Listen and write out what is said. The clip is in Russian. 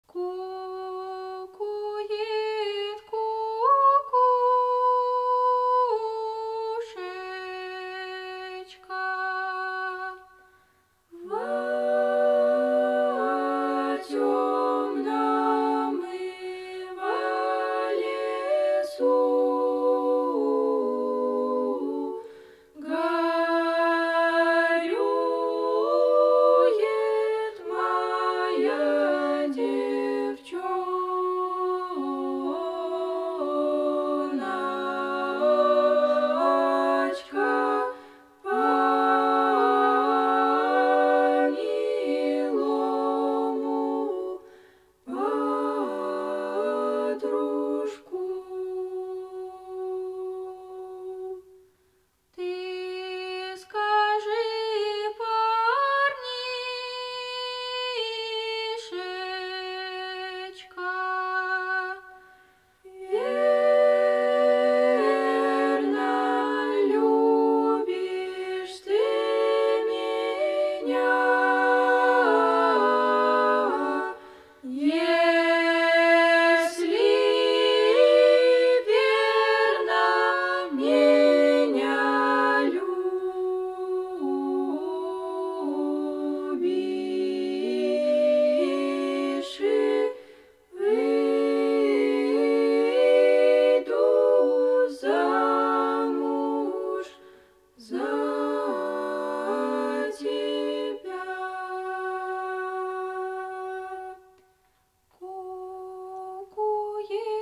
Кукует кукушечка в темном и во лесу. Горюет моя девчоночка по милому подружку. Ты скажи, парнишечка, верно любишь ты меня? Если верно меня любишь, выйду замуж за тебя. Кукует